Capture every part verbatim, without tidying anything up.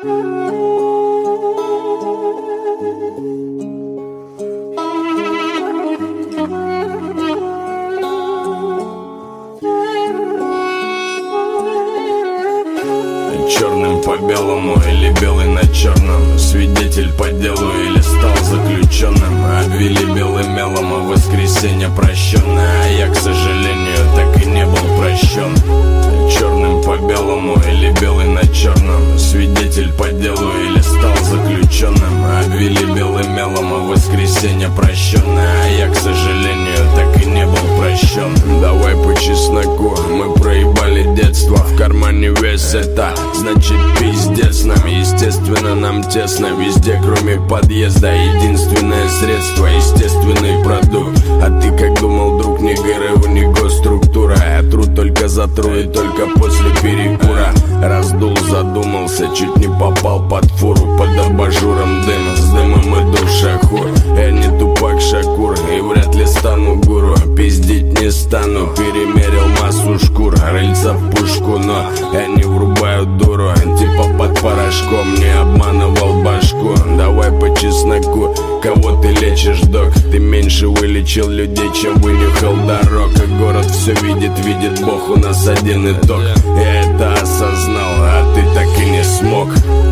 Черным по белому или белый на черном, свидетель по делу или стал заключенным. Обвели белым мелом, а в воскресенье прощенное, а я, к сожалению, так и не был прощен. Черным по белому или белый на черном, свидетель по делу или стал заключенным. Обвели белым мелом, а в воскресенье прощенное, а я, к сожалению, так и не был прощен. Давай по чесноку, мы проебали детство, в кармане весь это, значит пиздец нам. Естественно, нам тесно везде, кроме подъезда. Единственное средство, естественный продукт. А ты как думал, друг, не ГРУ, не госструктура. Я тру только за тру и только после перекура. Раздул, задумался, чуть не попал под фуру. Под абажуром дым, с дымом иду в шахур. Я не Тупак Шакур и вряд ли стану гуру. Пиздить не стану, перемерил массу шкур. Рыльца в пушку, но я не врубаю дуру. Типа под порошком, не обманывал башку. Давай по чесноку, кого ты лечишь, док? Ты меньше вылечил людей, чем вынюхал дорог. И город все видит, видит Бог, у нас один итог. Я это осознал, а ты так и не смог.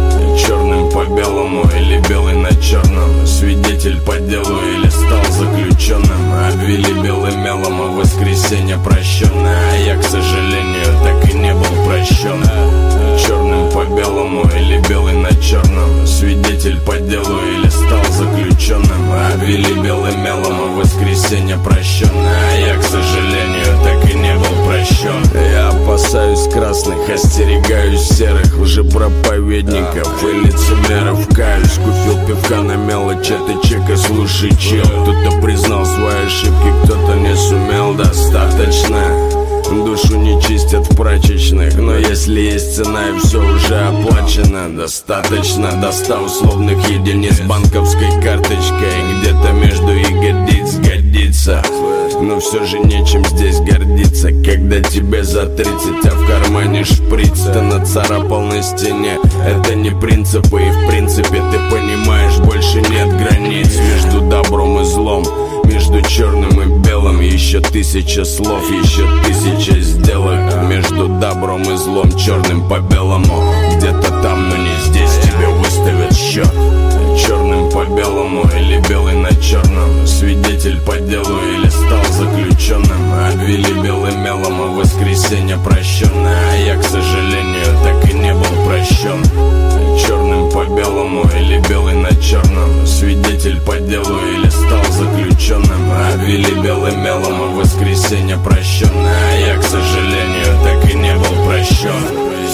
Черным по белому или белый на черном, свидетель по делу или стал заключенным. Обвели белым мелом, а в воскресенье прощенное, а я, к сожалению, так и не был прощен. Черным по белому или белый на черном, свидетель по делу или стал заключенным. Обвели белым мелом, а в воскресенье прощенное, а я, к сожалению, так и не был прощен. Я опасаюсь красных, остерегаюсь серых лжепроповедников и лицемеров. Каюсь, купил пивка на мелочь, это чека, слушай, чел. Кто-то признал свои ошибки, кто-то не сумел. Достаточно, душу не чистят в прачечных, но если есть цена и все уже оплачено, достаточно до ста условных единиц банковской карточкой. Где-то между ягодиц годится, но все же нечем здесь гордиться. Когда тебе за тридцать, а в кармане шприц, ты нацарапал на стене. Это не принципы, и в принципе ты понимаешь, больше нет границ между добром и злом, между черным и белым. Еще тысяча слов, еще тысяча сделок. Между добром и злом, черным по белому. Где-то там, но не здесь, тебе выставят счет. Черным по белому или белый на черном, свидетель по делу или стал заключенным. Обвели белым мелом, а в воскресенье прощенное, а я, к сожалению, так и не был прощен. Черным по белому или белый на черном, свидетель по делу или стал заключенным. Обвели белым мелом, а в воскресенье прощенное, а я, к сожалению, так и не был прощен.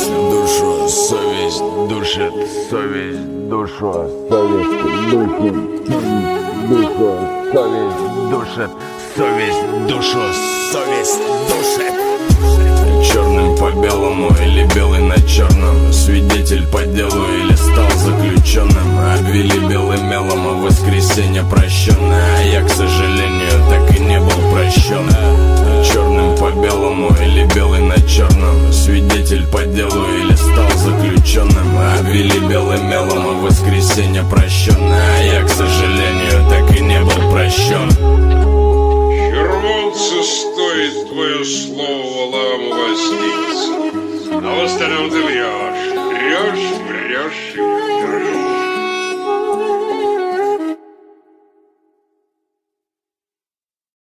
Душу совесть душит, совесть душу, совесть душит, душу, совесть душит, совесть душу, совесть душит. Черным по белому или белый на черном, свидетель по делу или стал заключенным. Обвели белым мелом, а в воскресенье прощенное, а я, к сожалению, так и не был прощен. Черным по белому или белый на черном, свидетель по делу или стал заключенным. Обвели белым мелом, а в воскресенье прощенное, а я, к сожалению, так и не был прощен. Червонце, стоит твое слово ламу возница, а в остальном ты врешь, врешь, врешь и